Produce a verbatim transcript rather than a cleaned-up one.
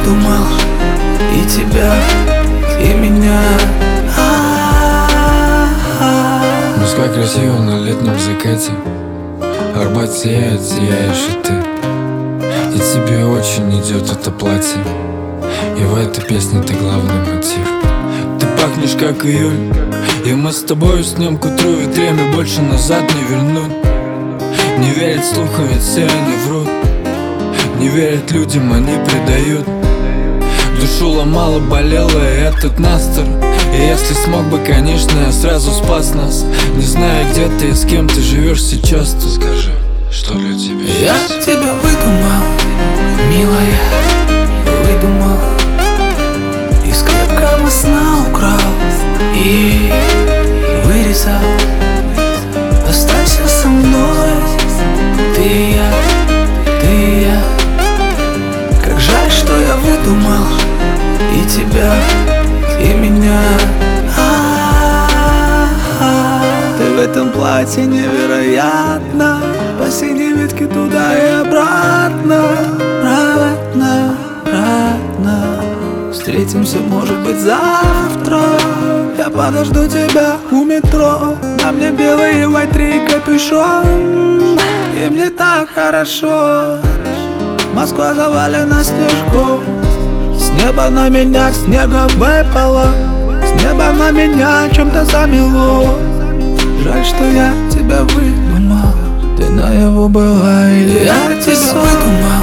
выдумал и тебя, и меня. Морская красиво на летнем закате, Арбат сияет, сияешь и ты. И тебе очень идет это платье, и в этой песне ты главный мотив. Ты пахнешь как июль, и мы с тобой уснем к утру, ведь время больше назад не вернуть. Не верят слухам, ведь все они врут. Не верят людям, они предают. Душу ломало, болело, и этот настр. И если смог бы, конечно, я сразу спас нас. Не знаю, где ты и с кем ты живешь сейчас, то скажи, что для тебя Я есть. тебя выдумал, милая, выдумал. Из крепкого сна украл и вырезал. Останься со мной, ты и я, ты и я. Как жаль, что я выдумал и тебя, и меня. А-а-а. Ты в этом платье невероятно, по синей ветке туда и обратно, обратно, обратно. Встретимся, может быть, завтра. Я подожду тебя у метро. На мне белый вайтри и капюшон, и мне так хорошо. Москва завалена снежком. С неба на меня снега выпало, с неба на меня чем-то замело. Жаль, что я тебя выдумал, ты наяву была, и я тебя выдумал